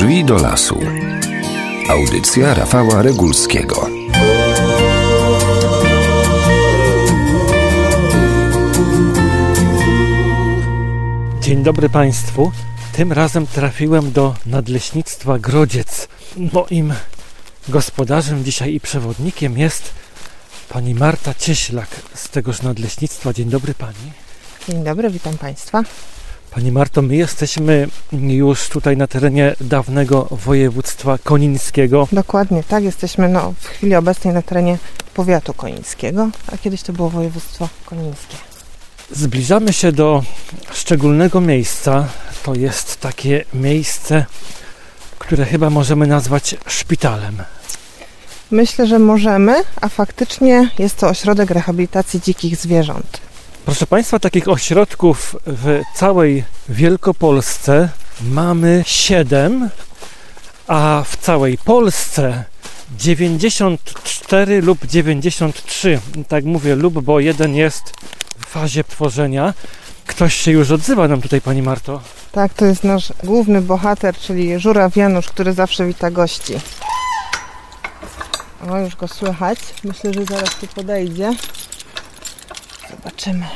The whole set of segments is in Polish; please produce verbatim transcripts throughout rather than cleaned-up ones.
Drzwi do lasu. Audycja Rafała Regulskiego. Dzień dobry Państwu. Tym razem trafiłem do Nadleśnictwa Grodziec. Moim gospodarzem dzisiaj i przewodnikiem jest pani Marta Cieślak z tegoż nadleśnictwa. Dzień dobry Pani. Dzień dobry, witam Państwa. Pani Marto, my jesteśmy już tutaj na terenie dawnego województwa konińskiego. Dokładnie, tak. Jesteśmy no, w chwili obecnej na terenie powiatu konińskiego, a kiedyś to było województwo konińskie. Zbliżamy się do szczególnego miejsca. To jest takie miejsce, które chyba możemy nazwać szpitalem. Myślę, że możemy, a faktycznie jest to ośrodek rehabilitacji dzikich zwierząt. Proszę Państwa, takich ośrodków w całej Wielkopolsce mamy siedem, a w całej Polsce dziewięćdziesiąt cztery lub dziewięćdziesiąt trzy. Tak mówię lub, bo jeden jest w fazie tworzenia. Ktoś się już odzywa nam tutaj, Pani Marto. Tak, to jest nasz główny bohater, czyli żuraw Janusz, który zawsze wita gości. O, już go słychać. Myślę, że zaraz tu podejdzie. Zobaczymy.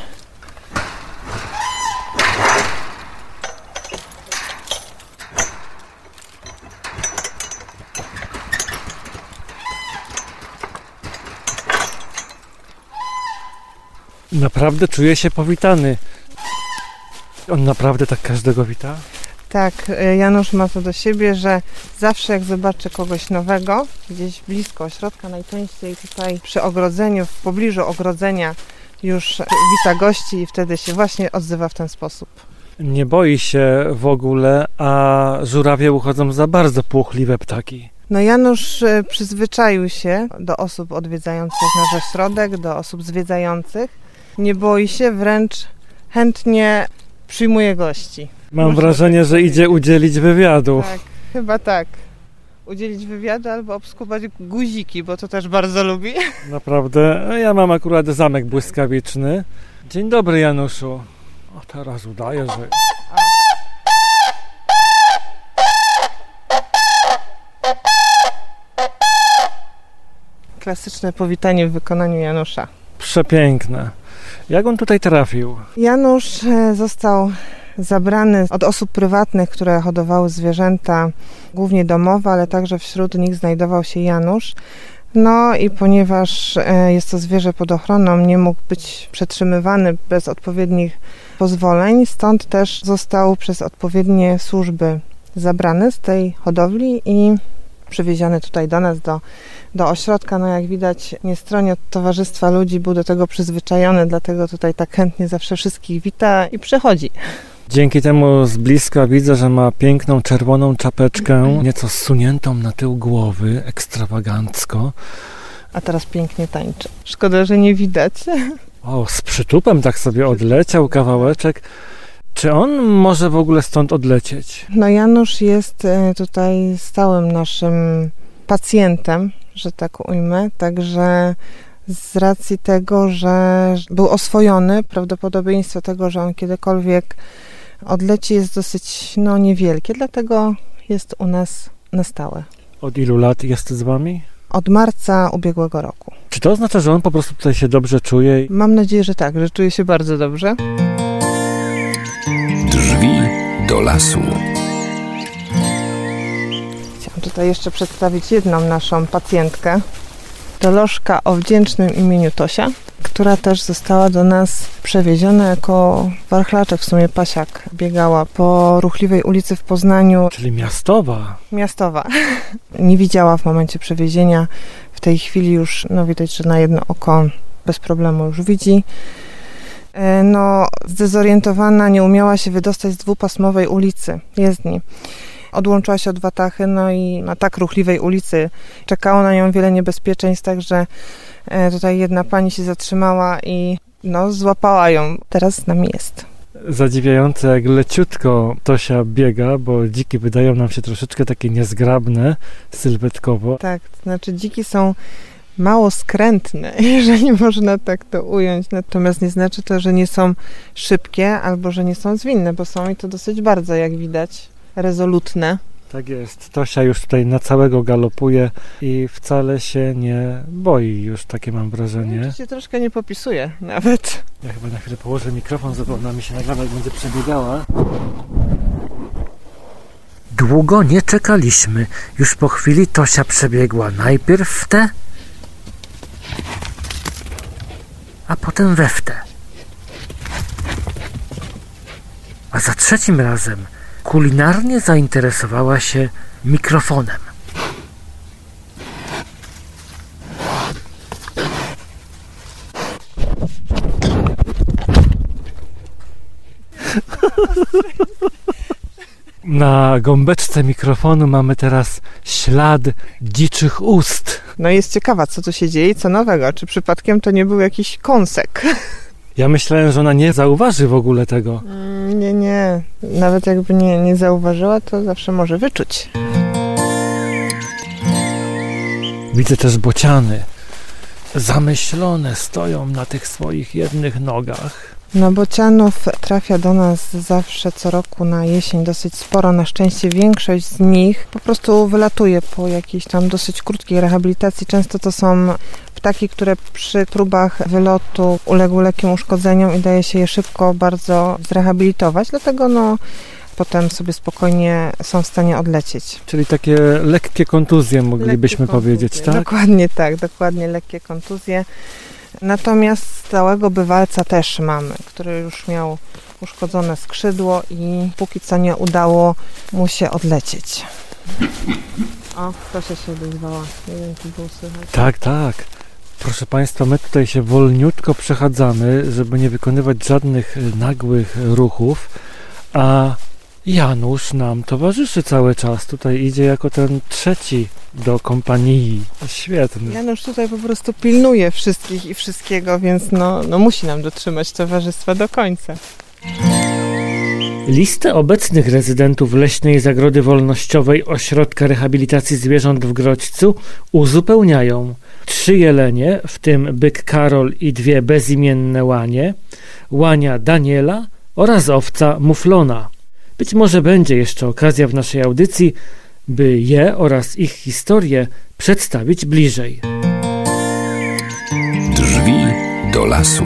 Naprawdę czuję się powitany. On naprawdę tak każdego wita? Tak, Janusz ma to do siebie, że zawsze jak zobaczy kogoś nowego, gdzieś blisko ośrodka, najczęściej tutaj przy ogrodzeniu, w pobliżu ogrodzenia już wita gości i wtedy się właśnie odzywa w ten sposób. Nie boi się w ogóle, a żurawie uchodzą za bardzo płochliwe ptaki. No Janusz przyzwyczaił się do osób odwiedzających nasz ośrodek, do osób zwiedzających. Nie boi się, wręcz chętnie przyjmuje gości. Mam Można wrażenie, że idzie udzielić wywiadu. Tak, chyba tak. Udzielić wywiadu albo obskubać guziki, bo to też bardzo lubi. Naprawdę. Ja mam akurat zamek błyskawiczny. Dzień dobry, Januszu. O, teraz udaję, że... Klasyczne powitanie w wykonaniu Janusza. Przepiękne. Jak on tutaj trafił? Janusz został zabrany od osób prywatnych, które hodowały zwierzęta, głównie domowe, ale także wśród nich znajdował się Janusz. No i ponieważ jest to zwierzę pod ochroną, nie mógł być przetrzymywany bez odpowiednich pozwoleń, stąd też został przez odpowiednie służby zabrany z tej hodowli i przywieziony tutaj do nas, do, do ośrodka. No jak widać, nie stroni od towarzystwa ludzi, był do tego przyzwyczajony, dlatego tutaj tak chętnie zawsze wszystkich wita i przychodzi. Dzięki temu z bliska widzę, że ma piękną czerwoną czapeczkę, nieco zsuniętą na tył głowy, ekstrawagancko. A teraz pięknie tańczy. Szkoda, że nie widać. O, z przytupem tak sobie odleciał kawałeczek. Czy on może w ogóle stąd odlecieć? No Janusz jest tutaj stałym naszym pacjentem, że tak ujmę, także z racji tego, że był oswojony, prawdopodobieństwo tego, że on kiedykolwiek odleci jest dosyć no, niewielkie, dlatego jest u nas na stałe. Od ilu lat jest z Wami? Od marca ubiegłego roku. Czy to oznacza, że on po prostu tutaj się dobrze czuje? Mam nadzieję, że tak, że czuje się bardzo dobrze. Drzwi do lasu. Chciałam tutaj jeszcze przedstawić jedną naszą pacjentkę. Dolożka o wdzięcznym imieniu Tosia, która też została do nas przewieziona jako warchlaczek, w sumie pasiak. Biegała po ruchliwej ulicy w Poznaniu. Czyli miastowa. Miastowa. Nie widziała w momencie przewiezienia. W tej chwili już, no widać, że na jedno oko bez problemu już widzi. No, zdezorientowana, nie umiała się wydostać z dwupasmowej ulicy jezdni. Odłączyła się od watachy, no i na tak ruchliwej ulicy czekało na nią wiele niebezpieczeństw, także tutaj jedna pani się zatrzymała i no, złapała ją. Teraz z nami jest. Zadziwiające, jak leciutko Tosia biega, bo dziki wydają nam się troszeczkę takie niezgrabne sylwetkowo. Tak, to znaczy dziki są mało skrętne, jeżeli można tak to ująć. Natomiast nie znaczy to, że nie są szybkie albo że nie są zwinne, bo są i to dosyć bardzo, jak widać, rezolutne. Tak jest. Tosia już tutaj na całego galopuje i wcale się nie boi już, takie mam wrażenie. Ja się troszkę nie popisuje nawet. Ja chyba na chwilę położę mikrofon, żeby ona mi się nagrała, jak będzie przebiegała. Długo nie czekaliśmy. Już po chwili Tosia przebiegła najpierw w tę, a potem we w tę. A za trzecim razem kulinarnie zainteresowała się mikrofonem. Na gąbeczce mikrofonu mamy teraz ślad dziczych ust. No jest ciekawa, co tu się dzieje i co nowego. Czy przypadkiem to nie był jakiś kąsek? Ja myślałem, że ona nie zauważy w ogóle tego. Mm, nie, nie. Nawet jakby nie, nie zauważyła, to zawsze może wyczuć. Widzę też bociany. Zamyślone stoją na tych swoich jednych nogach. No bocianów trafia do nas zawsze co roku na jesień dosyć sporo. Na szczęście większość z nich po prostu wylatuje po jakiejś tam dosyć krótkiej rehabilitacji. Często to są ptaki, które przy próbach wylotu uległy lekkim uszkodzeniom i daje się je szybko bardzo zrehabilitować. Dlatego no potem sobie spokojnie są w stanie odlecieć. Czyli takie lekkie kontuzje moglibyśmy lekkie powiedzieć, kontuzje. Tak? Dokładnie tak, dokładnie lekkie kontuzje. Natomiast stałego bywalca też mamy, który już miał uszkodzone skrzydło i póki co nie udało mu się odlecieć. O, Tosia się odezwała. Nie wiem, czy było słychać. Tak, tak. Proszę Państwa, my tutaj się wolniutko przechadzamy, żeby nie wykonywać żadnych nagłych ruchów, a Janusz nam towarzyszy cały czas. Tutaj idzie jako ten trzeci do kompanii. Świetny. Janusz tutaj po prostu pilnuje wszystkich i wszystkiego, więc no, no musi nam dotrzymać towarzystwa do końca. Listę obecnych rezydentów Leśnej Zagrody Wolnościowej Ośrodka Rehabilitacji Zwierząt w Grodźcu uzupełniają trzy jelenie, w tym byk Karol i dwie bezimienne łanie, łania Daniela oraz owca Muflona. Być może będzie jeszcze okazja w naszej audycji, by je oraz ich historię przedstawić bliżej. Drzwi do lasu.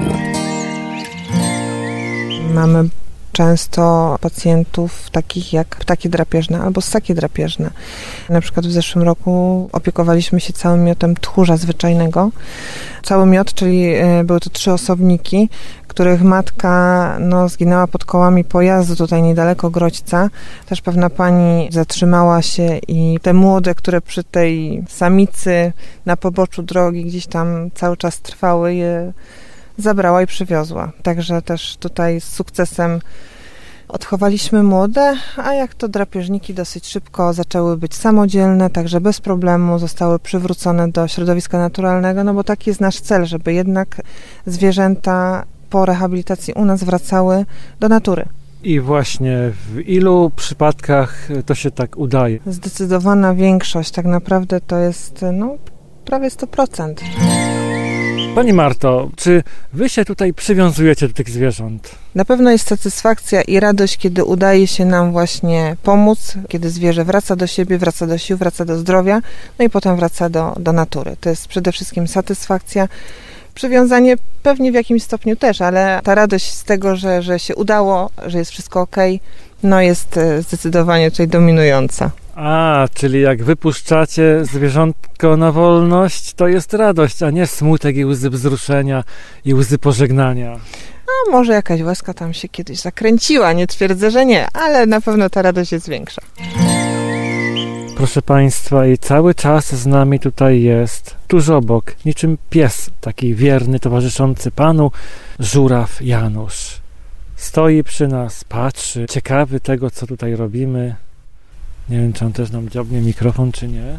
Mamy często pacjentów takich jak ptaki drapieżne albo ssaki drapieżne. Na przykład w zeszłym roku opiekowaliśmy się całym miotem tchórza zwyczajnego. Cały miot, czyli były to trzy osobniki, których matka no, zginęła pod kołami pojazdu tutaj niedaleko Grodźca. Też pewna pani zatrzymała się i te młode, które przy tej samicy na poboczu drogi gdzieś tam cały czas trwały, je zabrała i przywiozła. Także też tutaj z sukcesem odchowaliśmy młode, a jak to drapieżniki dosyć szybko zaczęły być samodzielne, także bez problemu zostały przywrócone do środowiska naturalnego, no bo taki jest nasz cel, żeby jednak zwierzęta po rehabilitacji u nas wracały do natury. I właśnie w ilu przypadkach to się tak udaje? Zdecydowana większość, tak naprawdę to jest no, prawie sto procent. Pani Marto, czy wy się tutaj przywiązujecie do tych zwierząt? Na pewno jest satysfakcja i radość, kiedy udaje się nam właśnie pomóc, kiedy zwierzę wraca do siebie, wraca do sił, wraca do zdrowia, no i potem wraca do, do natury. To jest przede wszystkim satysfakcja. Przywiązanie pewnie w jakimś stopniu też, ale ta radość z tego, że, że się udało, że jest wszystko okej, no jest zdecydowanie tutaj dominująca. A, czyli jak wypuszczacie zwierzątko na wolność, to jest radość, a nie smutek i łzy wzruszenia i łzy pożegnania. A może jakaś łezka tam się kiedyś zakręciła, nie twierdzę, że nie, ale na pewno ta radość jest większa. Proszę Państwa, i cały czas z nami tutaj jest, tuż obok, niczym pies taki wierny, towarzyszący Panu, żuraw Janusz. Stoi przy nas, patrzy, ciekawy tego, co tutaj robimy. Nie wiem, czy on też nam dziobnie mikrofon, czy nie.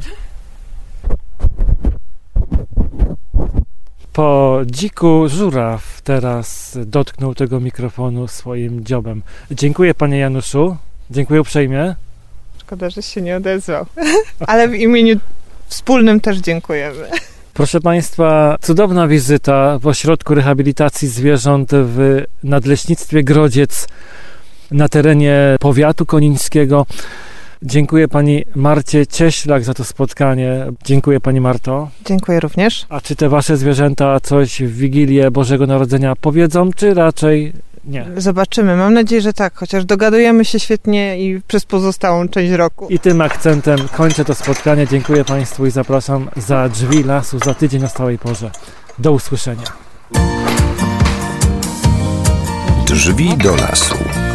Po dziku żuraw teraz dotknął tego mikrofonu swoim dziobem. Dziękuję, panie Januszu. Dziękuję uprzejmie. Szkoda, że się nie odezwał. Ale w imieniu wspólnym też dziękujemy. Proszę Państwa, cudowna wizyta w Ośrodku Rehabilitacji Zwierząt w Nadleśnictwie Grodziec na terenie powiatu konińskiego. Dziękuję pani Marcie Cieślak za to spotkanie. Dziękuję pani Marto. Dziękuję również. A czy te wasze zwierzęta coś w Wigilię Bożego Narodzenia powiedzą, czy raczej nie? Zobaczymy. Mam nadzieję, że tak, chociaż dogadujemy się świetnie i przez pozostałą część roku. I tym akcentem kończę to spotkanie. Dziękuję państwu i zapraszam za drzwi lasu za tydzień o stałej porze. Do usłyszenia. Drzwi do lasu.